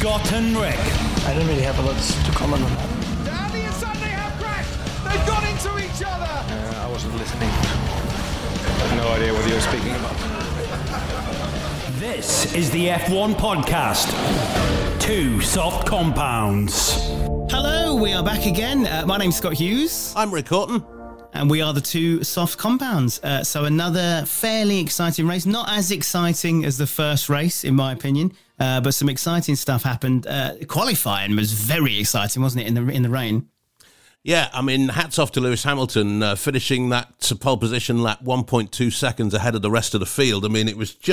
Scott and Rick. I don't really have a lot to comment on that. Andy and Sunday have crashed. They've gone into each other. I wasn't listening. No idea what you were speaking about. This is the F1 podcast. Two soft compounds. Hello, we are back again. My name's Scott Hughes. I'm Rick Horton. And we are the two soft compounds. So another fairly exciting race. Not as exciting as the first race, in my opinion. But some exciting stuff happened. Qualifying was very exciting, wasn't it, in the rain? Yeah, I mean, hats off to Lewis Hamilton, finishing that pole position lap 1.2 seconds ahead of the rest of the field. I mean, it was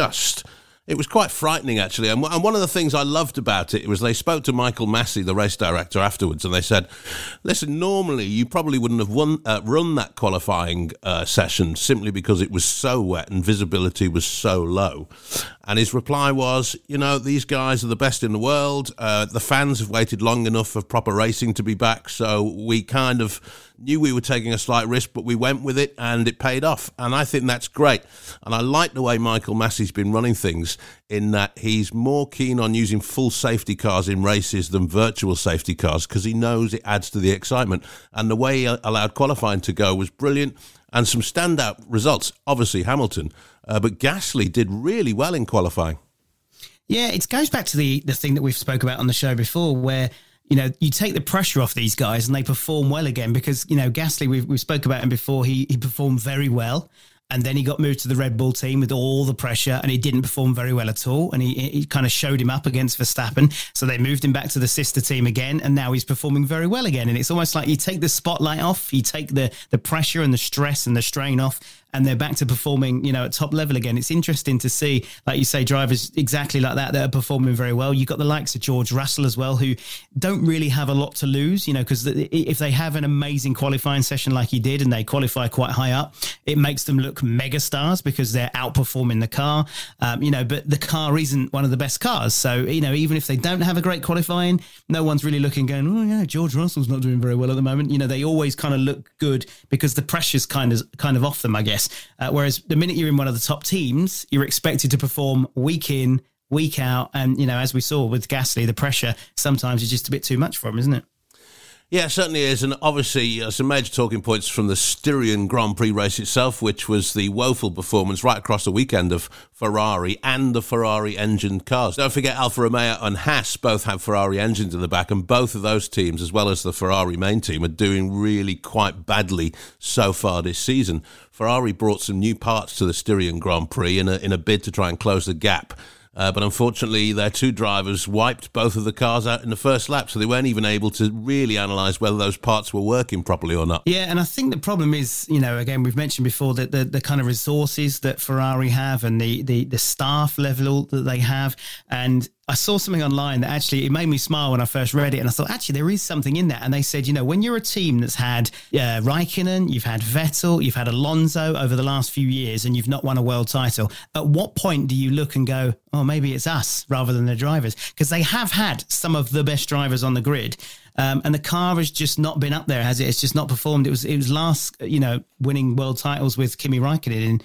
quite frightening, actually. And one of the things I loved about it was they spoke to Michael Massey, the race director, afterwards, and they said, listen, normally you probably wouldn't have run that qualifying session simply because it was so wet and visibility was so low. And his reply was, you know, these guys are the best in the world. The fans have waited long enough for proper racing to be back, so we kind of knew we were taking a slight risk, but we went with it and it paid off. And I think that's great. And I like the way Michael Massey's been running things in that he's more keen on using full safety cars in races than virtual safety cars because he knows it adds to the excitement. And the way he allowed qualifying to go was brilliant. And some standout results, obviously Hamilton, but Gasly did really well in qualifying. Yeah, it goes back to the thing that we've spoke about on the show before where, you know, you take the pressure off these guys and they perform well again because, you know, Gasly, we've spoke about him before, he performed very well. And then he got moved to the Red Bull team with all the pressure and he didn't perform very well at all. And he kind of showed him up against Verstappen. So they moved him back to the sister team again. And now he's performing very well again. And it's almost like you take the spotlight off, you take the pressure and the stress and the strain off, and they're back to performing, you know, at top level again. It's interesting to see, like you say, drivers exactly like that are performing very well. You've got the likes of George Russell as well, who don't really have a lot to lose, you know, because if they have an amazing qualifying session like he did and they qualify quite high up, it makes them look mega stars because they're outperforming the car, you know, but the car isn't one of the best cars. So, you know, even if they don't have a great qualifying, no one's really looking going, oh yeah, George Russell's not doing very well at the moment. You know, they always kind of look good because the pressure's kind of off them, I guess. Whereas the minute you're in one of the top teams, you're expected to perform week in, week out. And, you know, as we saw with Gasly, the pressure sometimes is just a bit too much for him, isn't it? Yeah, it certainly is. And obviously some major talking points from the Styrian Grand Prix race itself, which was the woeful performance right across the weekend of Ferrari and the Ferrari engined cars. Don't forget Alfa Romeo and Haas both have Ferrari engines in the back, and both of those teams, as well as the Ferrari main team, are doing really quite badly so far this season. Ferrari brought some new parts to the Styrian Grand Prix in a bid to try and close the gap. But unfortunately, their two drivers wiped both of the cars out in the first lap, so they weren't even able to really analyse whether those parts were working properly or not. Yeah, and I think the problem is, you know, again, we've mentioned before that the kind of resources that Ferrari have and the staff level that they have. And I saw something online that actually, it made me smile when I first read it. And I thought, actually, there is something in that. And they said, you know, when you're a team that's had Raikkonen, you've had Vettel, you've had Alonso over the last few years, and you've not won a world title, at what point do you look and go, oh, maybe it's us rather than the drivers? Because they have had some of the best drivers on the grid. And the car has just not been up there, has it? It's just not performed. It was last, you know, winning world titles with Kimi Raikkonen in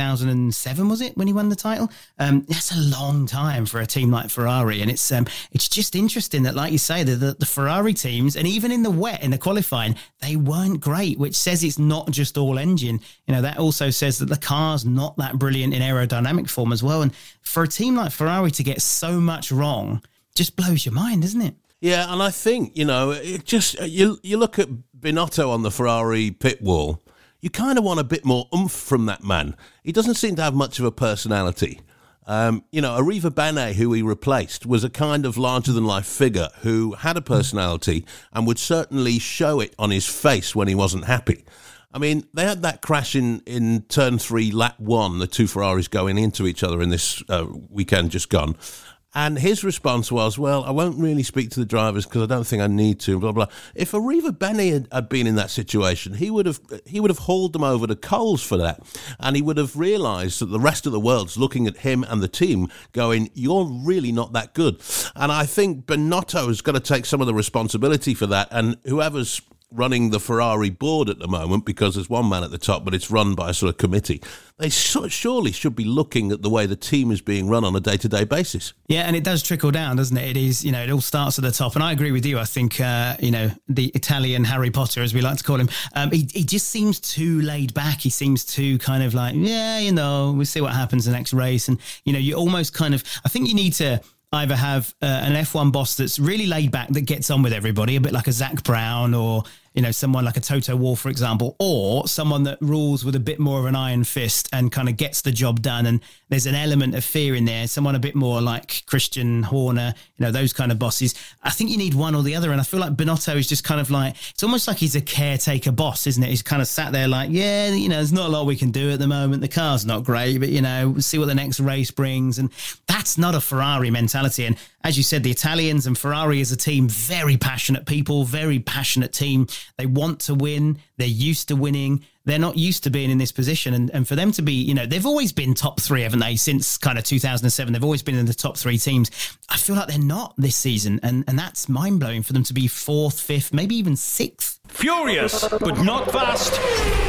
2007, was it, when he won the title? That's a long time for a team like Ferrari. And it's just interesting that, like you say, the Ferrari teams, and even in the wet, in the qualifying, they weren't great, which says it's not just all engine. You know, that also says that the car's not that brilliant in aerodynamic form as well. And for a team like Ferrari to get so much wrong just blows your mind, doesn't it? Yeah, and I think, you know, it just you look at Binotto on the Ferrari pit wall, you kind of want a bit more oomph from that man. He doesn't seem to have much of a personality. You know, Arriva Bene, who he replaced, was a kind of larger-than-life figure who had a personality and would certainly show it on his face when he wasn't happy. I mean, they had that crash in Turn 3, Lap 1, the two Ferraris going into each other in this weekend just gone. And his response was, well, I won't really speak to the drivers because I don't think I need to, blah, blah. If Arriva Bene had been in that situation, he would have hauled them over to coals for that. And he would have realised that the rest of the world's looking at him and the team going, you're really not that good. And I think Binotto has got to take some of the responsibility for that. And whoever's running the Ferrari board at the moment, because there's one man at the top, but it's run by a sort of committee. They surely should be looking at the way the team is being run on a day-to-day basis. Yeah, and it does trickle down, doesn't it? It is, it all starts at the top. And I agree with you. I think, the Italian Harry Potter, as we like to call him, he just seems too laid back. He seems too kind of like, we'll see what happens the next race. And, you almost kind of, I think you need to either have an F1 boss that's really laid back, that gets on with everybody, a bit like a Zach Brown, or someone like a Toto Wolff, for example, or someone that rules with a bit more of an iron fist and kind of gets the job done. And there's an element of fear in there. Someone a bit more like Christian Horner, those kind of bosses. I think you need one or the other. And I feel like Binotto is just kind of like, it's almost like he's a caretaker boss, isn't it? He's kind of sat there like, there's not a lot we can do at the moment. The car's not great, but, we'll see what the next race brings. And that's not a Ferrari mentality. And as you said, the Italians and Ferrari as a team, very passionate people, very passionate team. They want to win. They're used to winning. They're not used to being in this position. And for them to be, they've always been top three, haven't they? Since kind of 2007, they've always been in the top three teams. I feel like they're not this season. And that's mind-blowing for them to be fourth, fifth, maybe even sixth. Furious, but not fast.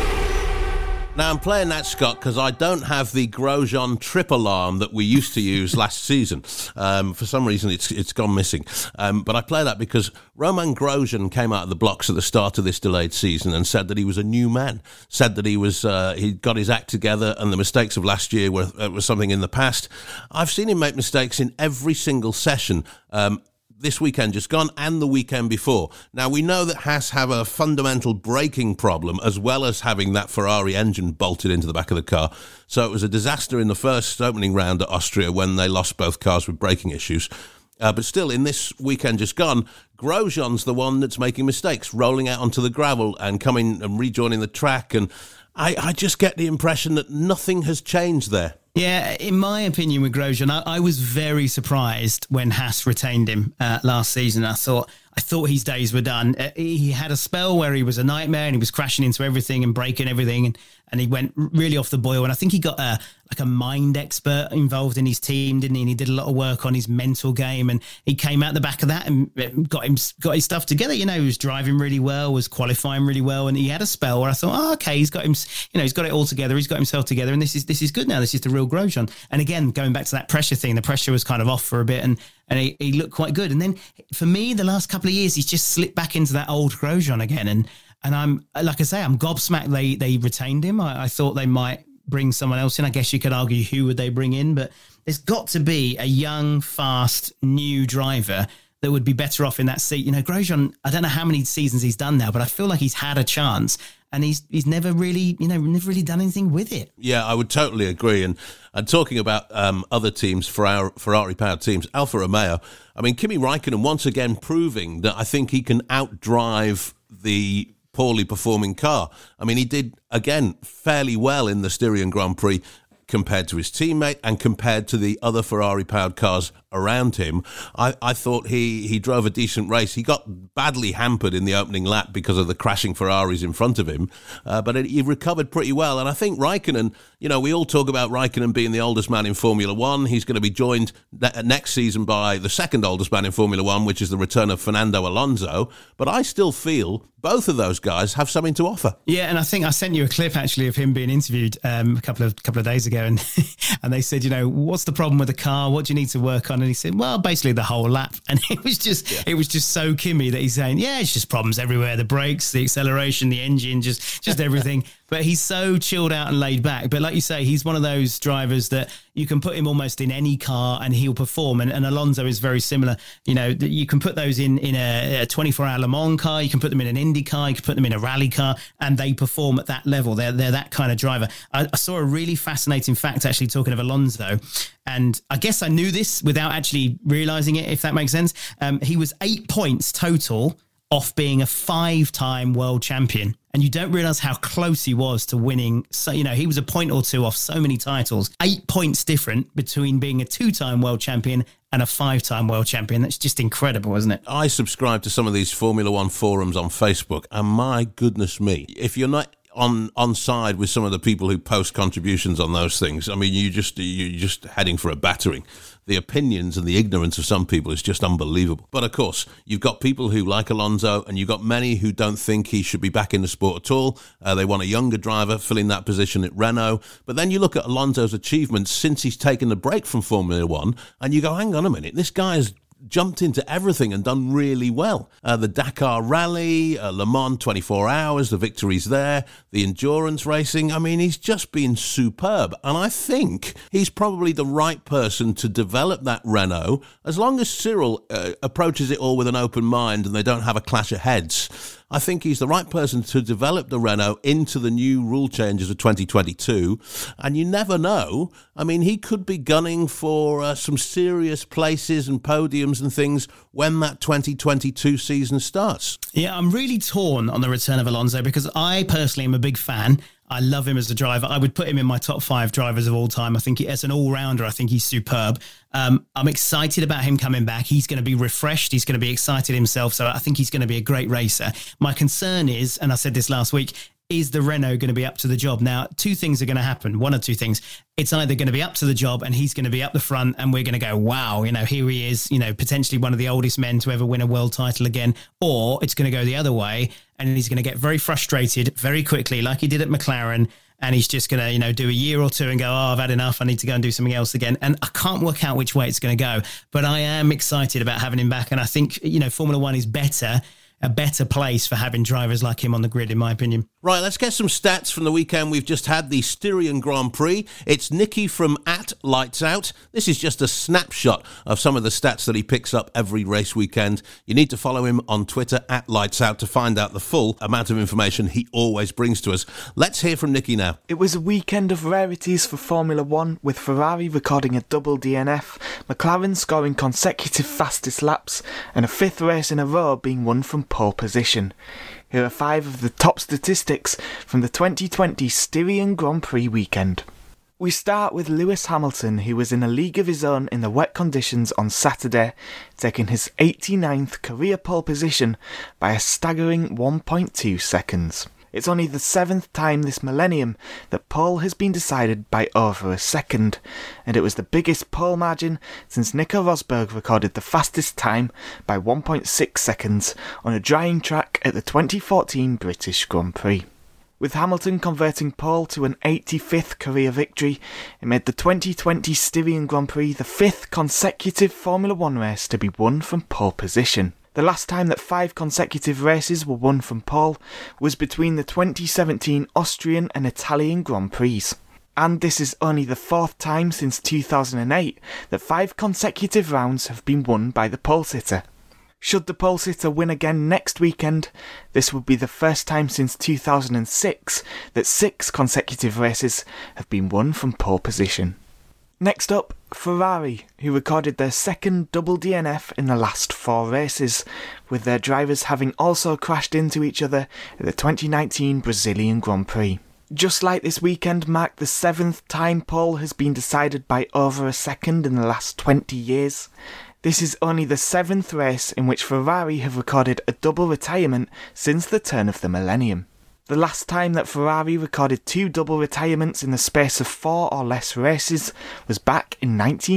Now, I'm playing that, Scott, because I don't have the Grosjean trip alarm that we used to use last season. For some reason, it's gone missing. But I play that because Romain Grosjean came out of the blocks at the start of this delayed season and said that he was a new man, said that he'd got his act together and the mistakes of last year were something in the past. I've seen him make mistakes in every single session, this weekend just gone and the weekend before. Now, we know that Haas have a fundamental braking problem, as well as having that Ferrari engine bolted into the back of the car. So it was a disaster in the first opening round at Austria when they lost both cars with braking issues. But still, in this weekend just gone, Grosjean's the one that's making mistakes, rolling out onto the gravel and coming and rejoining the track. And I just get the impression that nothing has changed there. Yeah, in my opinion with Grosjean, I was very surprised when Haas retained him last season. I thought his days were done. He had a spell where he was a nightmare and he was crashing into everything and breaking everything, and he went really off the boil. And I think he got a mind expert involved in his team, didn't he? And he did a lot of work on his mental game, and he came out the back of that and got his stuff together. He was driving really well, was qualifying really well, and he had a spell where I thought, okay, he's got it all together. He's got himself together, and this is good now. This is the real Grosjean. And again, going back to that pressure thing, the pressure was kind of off for a bit, and he looked quite good. And then for me, the last couple of years, he's just slipped back into that old Grosjean again. And I'm, like I say, I'm gobsmacked they retained him. I thought they might bring someone else in. I guess you could argue who would they bring in, but there's got to be a young, fast, new driver that would be better off in that seat. Grosjean, I don't know how many seasons he's done now, but I feel like he's had a chance and he's never really, never really done anything with it. Yeah, I would totally agree. And talking about other teams, Ferrari-powered teams, Alfa Romeo, I mean, Kimi Räikkönen once again proving that I think he can outdrive the poorly performing car. I mean, he did, again, fairly well in the Styrian Grand Prix compared to his teammate and compared to the other Ferrari-powered cars around him. I thought he drove a decent race. He got badly hampered in the opening lap because of the crashing Ferraris in front of him, but he recovered pretty well. And I think Räikkönen, we all talk about Räikkönen being the oldest man in Formula One. He's going to be joined next season by the second oldest man in Formula One, which is the return of Fernando Alonso. But I still feel both of those guys have something to offer. Yeah, and I think I sent you a clip actually of him being interviewed a couple of days ago, and they said, what's the problem with the car? What do you need to work on? And he said, well, basically the whole lap. And it was just so Kimi that he's saying, it's just problems everywhere. The brakes, the acceleration, the engine, just everything. But he's so chilled out and laid back. But like you say, he's one of those drivers that you can put him almost in any car and he'll perform. And Alonso is very similar. You can put those in a 24-hour Le Mans car. You can put them in an Indy car. You can put them in a rally car, and they perform at that level. They're that kind of driver. I saw a really fascinating fact actually talking of Alonso. And I guess I knew this without actually realising it, if that makes sense. He was 8 points total off being a 5-time world champion. And you don't realise how close he was to winning. So, he was a point or two off so many titles. 8 points different between being a 2-time world champion and a 5-time world champion. That's just incredible, isn't it? I subscribe to some of these Formula One forums on Facebook, and my goodness me, if you're not on side with some of the people who post contributions on those things. I mean, you're just heading for a battering. The opinions and the ignorance of some people is just unbelievable. But of course, you've got people who like Alonso, and you've got many who don't think he should be back in the sport at all. They want a younger driver filling that position at Renault. But then you look at Alonso's achievements since he's taken the break from Formula One, and you go, hang on a minute, this guy has jumped into everything and done really well. The Dakar Rally, Le Mans 24 hours, the victories there, the endurance racing. I mean, he's just been superb. And I think he's probably the right person to develop that Renault, as long as Cyril approaches it all with an open mind and they don't have a clash of heads. I think he's the right person to develop the Renault into the new rule changes of 2022. And you never know. I mean, he could be gunning for some serious places and podiums and things when that 2022 season starts. Yeah, I'm really torn on the return of Alonso because I personally am a big fan. I love him as a driver. I would put him in my top 5 drivers of all time. I think as an all-rounder, I think he's superb. I'm excited about him coming back. He's going to be refreshed. He's going to be excited himself. So I think he's going to be a great racer. My concern is, and I said this last week, is the Renault going to be up to the job? Now, 2 things are going to happen. 1 or 2 things. It's either going to be up to the job and he's going to be up the front and we're going to go, wow, here he is, potentially one of the oldest men to ever win a world title again. Or it's going to go the other way and he's going to get very frustrated very quickly, like he did at McLaren. And he's just going to, do a year or 2 and go, oh, I've had enough. I need to go and do something else again. And I can't work out which way it's going to go. But I am excited about having him back. And I think, Formula One is a better place for having drivers like him on the grid, in my opinion. Right, let's get some stats from the weekend. We've just had the Styrian Grand Prix. It's Nicky from @LightsOut. This is just a snapshot of some of the stats that he picks up every race weekend. You need to follow him on Twitter @LightsOut to find out the full amount of information he always brings to us. Let's hear from Nicky now. It was a weekend of rarities for Formula One, with Ferrari recording a double DNF, McLaren scoring consecutive fastest laps, and a 5th race in a row being won from pole position. Here are 5 of the top statistics from the 2020 Styrian Grand Prix weekend. We start with Lewis Hamilton, who was in a league of his own in the wet conditions on Saturday, taking his 89th career pole position by a staggering 1.2 seconds. It's only the 7th time this millennium that pole has been decided by over a second, and it was the biggest pole margin since Nico Rosberg recorded the fastest time by 1.6 seconds on a drying track at the 2014 British Grand Prix. With Hamilton converting pole to an 85th career victory, it made the 2020 Styrian Grand Prix the 5th consecutive Formula One race to be won from pole position. The last time that 5 consecutive races were won from pole was between the 2017 Austrian and Italian Grand Prix. And this is only the 4th time since 2008 that 5 consecutive rounds have been won by the pole sitter. Should the pole sitter win again next weekend, this would be the first time since 2006 that 6 consecutive races have been won from pole position. Next up, Ferrari, who recorded their 2nd double DNF in the last 4 races, with their drivers having also crashed into each other at the 2019 Brazilian Grand Prix. Just like this weekend marked the 7th time pole has been decided by over a second in the last 20 years, this is only the 7th race in which Ferrari have recorded a double retirement since the turn of the millennium. The last time that Ferrari recorded 2 double retirements in the space of 4 or less races was back in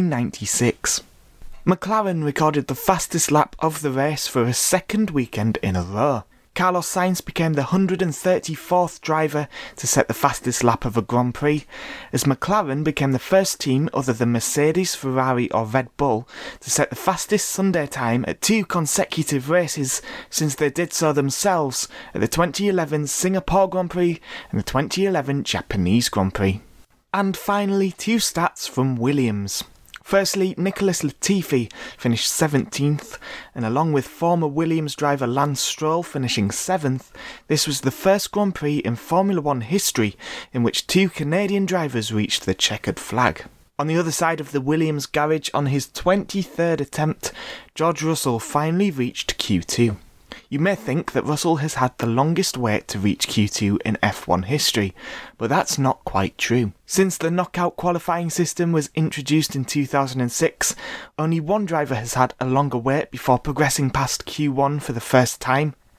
1996. McLaren recorded the fastest lap of the race for a 2nd weekend in a row. Carlos Sainz became the 134th driver to set the fastest lap of a Grand Prix, as McLaren became the first team other than Mercedes, Ferrari or Red Bull to set the fastest Sunday time at 2 consecutive races since they did so themselves at the 2011 Singapore Grand Prix and the 2011 Japanese Grand Prix. And finally, 2 stats from Williams. Firstly, Nicholas Latifi finished 17th, and along with former Williams driver Lance Stroll finishing 7th, this was the first Grand Prix in Formula One history in which 2 Canadian drivers reached the checkered flag. On the other side of the Williams garage, on his 23rd attempt, George Russell finally reached Q2. You may think that Russell has had the longest wait to reach Q2 in F1 history, but that's not quite true. Since the knockout qualifying system was introduced in 2006, only one driver has had a longer wait before progressing past Q1 for the first time,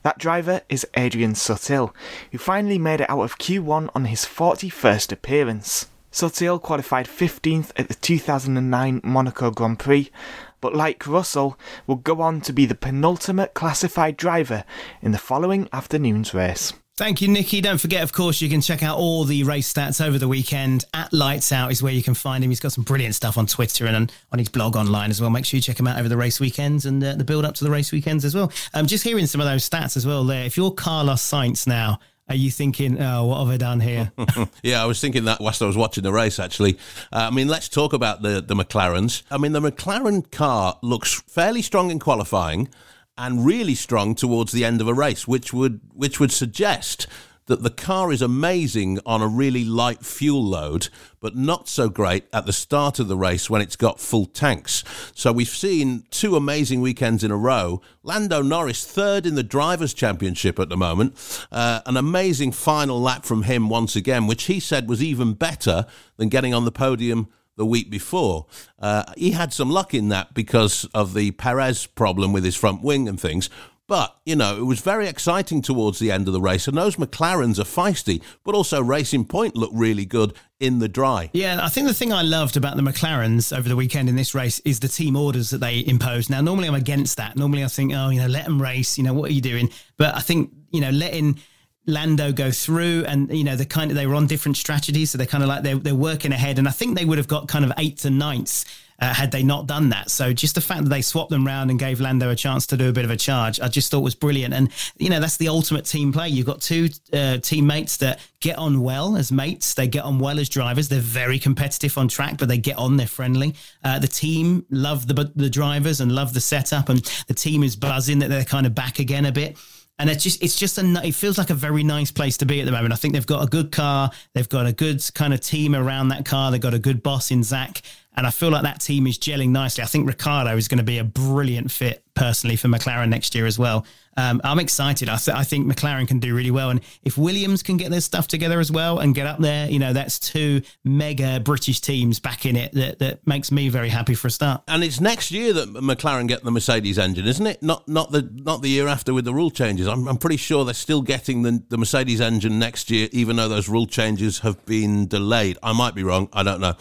That driver is Adrian Sutil, who finally made it out of Q1 on his 41st appearance. Sutil qualified 15th at the 2009 Monaco Grand Prix, but like Russell, will go on to be the penultimate classified driver in the following afternoon's race. Thank you, Nicky. Don't forget, of course, you can check out all the race stats over the weekend. At Lights Out is where you can find him. He's got some brilliant stuff on Twitter and on his blog online as well. Make sure you check him out over the race weekends and the build up to the race weekends as well. Just hearing some of those stats as well there. If you're Carlos Sainz now, are you thinking, oh, what have I done here? Yeah, I was thinking that whilst I was watching the race, actually. Let's talk about the McLarens. The McLaren car looks fairly strong in qualifying and really strong towards the end of a race, which would suggest that the car is amazing on a really light fuel load, but not so great at the start of the race when it's got full tanks. So we've seen 2 amazing weekends in a row. Lando Norris, 3rd in the Drivers' Championship at the moment. An amazing final lap from him once again, which he said was even better than getting on the podium the week before. He had some luck in that because of the Perez problem with his front wing and things. But, it was very exciting towards the end of the race. And those McLarens are feisty, but also Racing Point looked really good in the dry. Yeah, I think the thing I loved about the McLarens over the weekend in this race is the team orders that they imposed. Now, normally I'm against that. Normally I think, let them race. What are you doing? But I think, letting Lando go through and, they were on different strategies. So they're kind of like they're working ahead. And I think they would have got kind of 8th and 9th had they not done that. So just the fact that they swapped them round and gave Lando a chance to do a bit of a charge, I just thought was brilliant. And, that's the ultimate team play. You've got 2 teammates that get on well as mates. They get on well as drivers. They're very competitive on track, but they get on, they're friendly. The team love the drivers and love the setup, and the team is buzzing that they're kind of back again a bit. And it feels like a very nice place to be at the moment. I think they've got a good car. They've got a good kind of team around that car. They've got a good boss in Zach. And I feel like that team is gelling nicely. I think Ricciardo is going to be a brilliant fit personally for McLaren next year as well. I'm excited. I think McLaren can do really well. And if Williams can get their stuff together as well and get up there, that's 2 mega British teams back in it that makes me very happy for a start. And it's next year that McLaren get the Mercedes engine, isn't it? Not the year after with the rule changes. I'm pretty sure they're still getting the Mercedes engine next year, even though those rule changes have been delayed. I might be wrong. I don't know.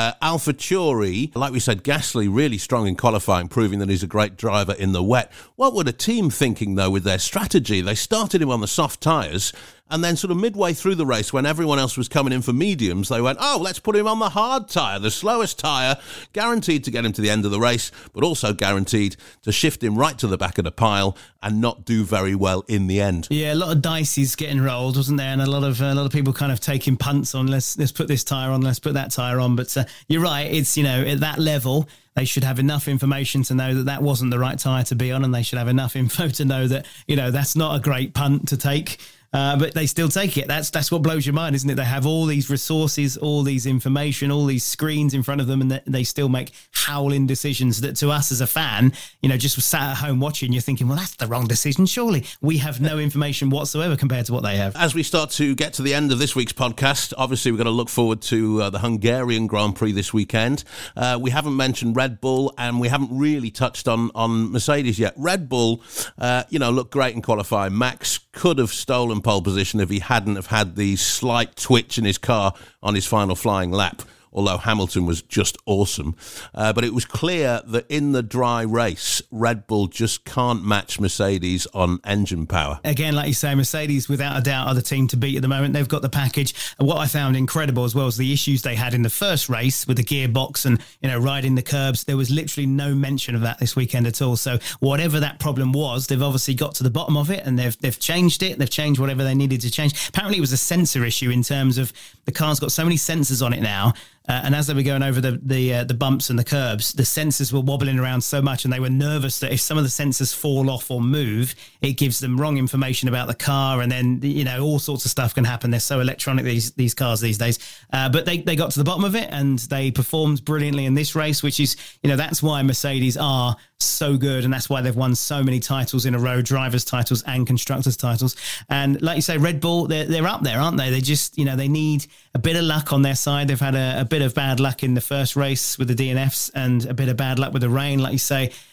AlphaTauri, like we said, Gasly really strong in qualifying, proving that he's a great driver in the wet. What were the team thinking, though, with their strategy? They started him on the soft tyres, and then sort of midway through the race, when everyone else was coming in for mediums, they went, let's put him on the hard tyre, the slowest tyre, guaranteed to get him to the end of the race, but also guaranteed to shift him right to the back of the pile and not do very well in the end. Yeah, a lot of dices getting rolled, wasn't there? And a lot of people kind of taking punts on, let's put this tyre on, let's put that tyre on. But you're right, it's, at that level, they should have enough information to know that wasn't the right tyre to be on, and they should have enough info to know that, that's not a great punt to take. But they still take it. That's what blows your mind, isn't it? They have all these resources, all these information, all these screens in front of them, and they still make howling decisions that to us as a fan, just sat at home watching, you're thinking, well, that's the wrong decision, surely. We have no information whatsoever compared to what they have. As we start to get to the end of this week's podcast, obviously we're going to look forward to the Hungarian Grand Prix this weekend. We haven't mentioned Red Bull, and we haven't really touched on Mercedes yet. Red Bull, looked great in qualifying. Max could have stolen pole position if he hadn't have had the slight twitch in his car on his final flying lap, although Hamilton was just awesome. But it was clear that in the dry race, Red Bull just can't match Mercedes on engine power. Again, like you say, Mercedes, without a doubt, are the team to beat at the moment. They've got the package. And what I found incredible as well is the issues they had in the first race with the gearbox and, riding the curbs. There was literally no mention of that this weekend at all. So whatever that problem was, they've obviously got to the bottom of it, and they've changed it. They've changed whatever they needed to change. Apparently it was a sensor issue in terms of the car's got so many sensors on it now. And as they were going over the bumps and the curbs, the sensors were wobbling around so much, and they were nervous that if some of the sensors fall off or move, it gives them wrong information about the car, and then all sorts of stuff can happen. They're so electronic, these cars these days. But they got to the bottom of it, and they performed brilliantly in this race, which is that's why Mercedes are so good, and that's why they've won so many titles in a row, drivers' titles and constructors' titles. And like you say, Red Bull, they're up there, aren't they? They just they need a bit of luck on their side. They've had a bit of bad luck in the first race with the DNFs and a bit of bad luck with the rain, like you say.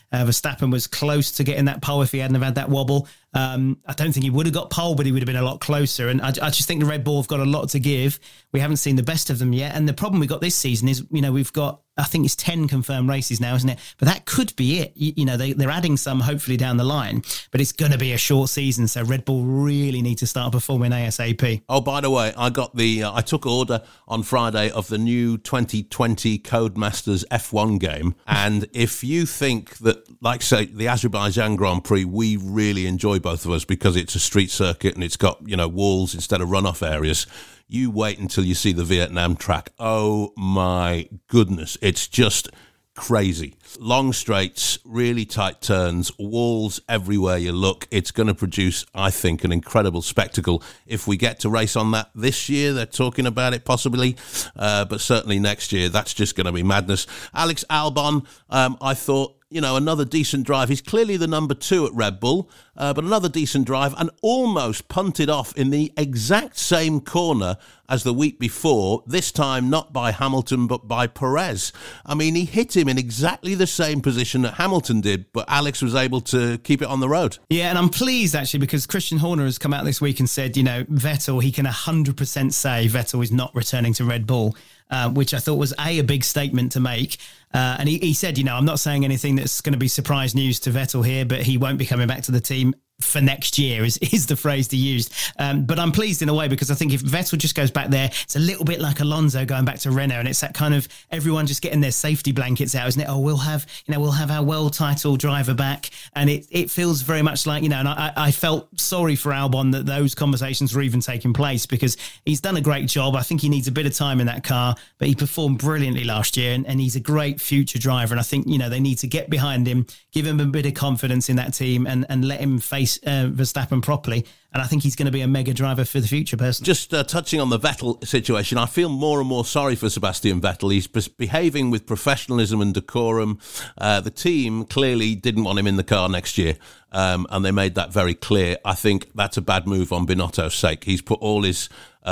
Verstappen was close to getting that pole if he hadn't have had that wobble. I don't think he would have got pole, but he would have been a lot closer. And I just think the Red Bull have got a lot to give. We haven't seen the best of them yet. And the problem we got this season is, we've got, I think it's 10 confirmed races now, isn't it? But that could be it. They're adding some hopefully down the line, but it's going to be a short season. So Red Bull really need to start performing ASAP. Oh, by the way, I took order on Friday of the new 2020 Codemasters F1 game. And if you think that, like say, the Azerbaijan Grand Prix, we really enjoy both of us because it's a street circuit and it's got, walls instead of runoff areas. You wait until you see the Vietnam track. Oh my goodness. It's just crazy. Long straights, really tight turns, walls everywhere you look. It's going to produce, I think, an incredible spectacle. If we get to race on that this year, they're talking about it possibly, but certainly next year, that's just going to be madness. Alex Albon, I thought, another decent drive. He's clearly the number 2 at Red Bull, but another decent drive and almost punted off in the exact same corner as the week before, this time not by Hamilton, but by Perez. I mean, he hit him in exactly the same position that Hamilton did, but Alex was able to keep it on the road. Yeah, and I'm pleased, actually, because Christian Horner has come out this week and said, Vettel, he can 100% say Vettel is not returning to Red Bull. Which I thought was a big statement to make. And he said, I'm not saying anything that's going to be surprise news to Vettel here, but he won't be coming back to the team for next year is the phrase he used. But I'm pleased in a way because I think if Vettel just goes back there, it's a little bit like Alonso going back to Renault, and it's that kind of everyone just getting their safety blankets out, isn't it? Oh, we'll have our world title driver back, and it feels very much like, and I felt sorry for Albon that those conversations were even taking place because he's done a great job. I think he needs a bit of time in that car, but he performed brilliantly last year, and he's a great future driver. And I think, they need to get behind him, give him a bit of confidence in that team, and let him face Verstappen properly. And I think he's going to be a mega driver for the future, personally. Just touching on the Vettel situation, I feel more and more sorry for Sebastian Vettel. He's behaving with professionalism and decorum. The team clearly didn't want him in the car next year, and they made that very clear. I think that's a bad move on Binotto's sake. He's put all his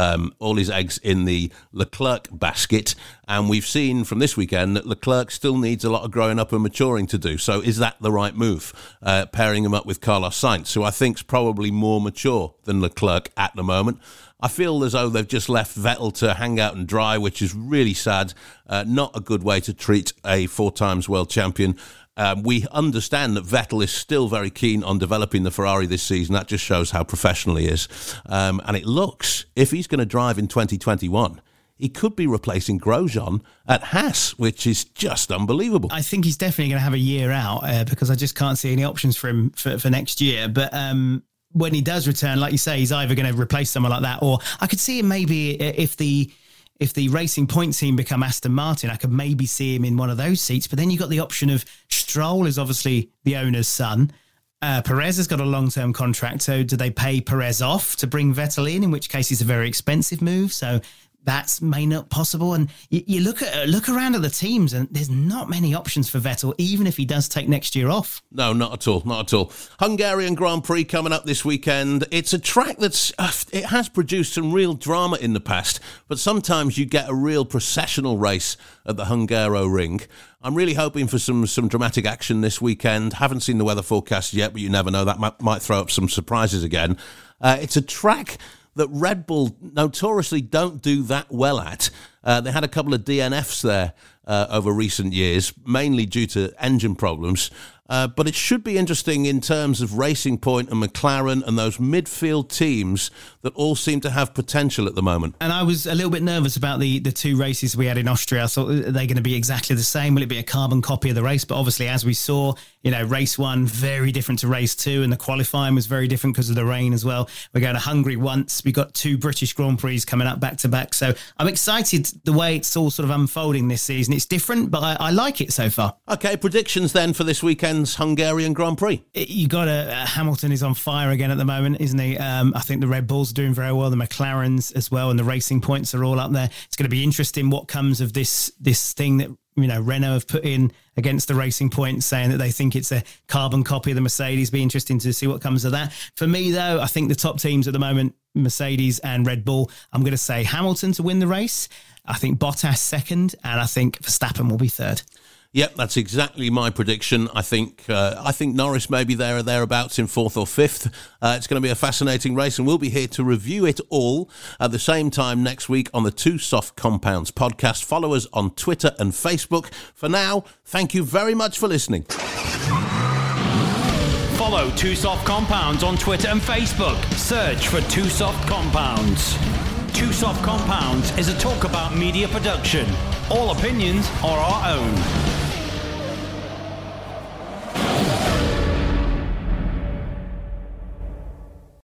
eggs in the Leclerc basket, and we've seen from this weekend that Leclerc still needs a lot of growing up and maturing to do. So is that the right move, pairing him up with Carlos Sainz, who I think is probably more mature than Leclerc at the moment? I feel as though they've just left Vettel to hang out and dry, which is really sad. Not a good way to treat a 4 times world champion. We understand that Vettel is still very keen on developing the Ferrari this season. That just shows how professional he is. And it looks, if he's going to drive in 2021, he could be replacing Grosjean at Haas, which is just unbelievable. I think he's definitely going to have a year out because I just can't see any options for him for next year. But when he does return, like you say, he's either going to replace someone like that, or I could see him maybe if the Racing Point team become Aston Martin, I could maybe see him in one of those seats. But then you've got the option of Stroll is obviously the owner's son. Perez has got a long-term contract. So do they pay Perez off to bring Vettel in which case it's a very expensive move. So that's may not possible. And you look around at the teams and there's not many options for Vettel, even if he does take next year off. No, not at all. Not at all. Hungarian Grand Prix coming up this weekend. It's a track that's it has produced some real drama in the past, but sometimes you get a real processional race at the Hungaroring. I'm really hoping for some dramatic action this weekend. Haven't seen the weather forecast yet, but you never know. That might throw up some surprises again. It's a track that Red Bull notoriously don't do that well at. They had a couple of DNFs there over recent years, mainly due to engine problems. But it should be interesting in terms of Racing Point and McLaren and those midfield teams that all seem to have potential at the moment. And I was a little bit nervous about the 2 races we had in Austria. I thought, are they going to be exactly the same? Will it be a carbon copy of the race? But obviously, as we saw, race 1, very different to race 2, and the qualifying was very different because of the rain as well. We're going to Hungary once. We've got 2 British Grand Prix coming up back to back. So I'm excited the way it's all sort of unfolding this season. It's different, but I like it so far. Okay, predictions then for this weekend's Hungarian Grand Prix. You got Hamilton is on fire again at the moment, isn't he? I think the Red Bulls are doing very well, the McLarens as well, and the Racing Points are all up there. It's going to be interesting what comes of this thing that Renault have put in against the Racing Point, saying that they think it's a carbon copy of the Mercedes. Be interesting to see what comes of that. For me, though, I think the top teams at the moment, Mercedes and Red Bull, I'm going to say Hamilton to win the race. I think Bottas second, and I think Verstappen will be third. Yep, that's exactly my prediction. I think Norris may be there or thereabouts in 4th or 5th. It's going to be a fascinating race, and we'll be here to review it all at the same time next week on the Two Soft Compounds podcast. Follow us on Twitter and Facebook. For now, thank you very much for listening. Follow Two Soft Compounds on Twitter and Facebook. Search for Two Soft Compounds. Two Soft Compounds is a talk about media production. All opinions are our own.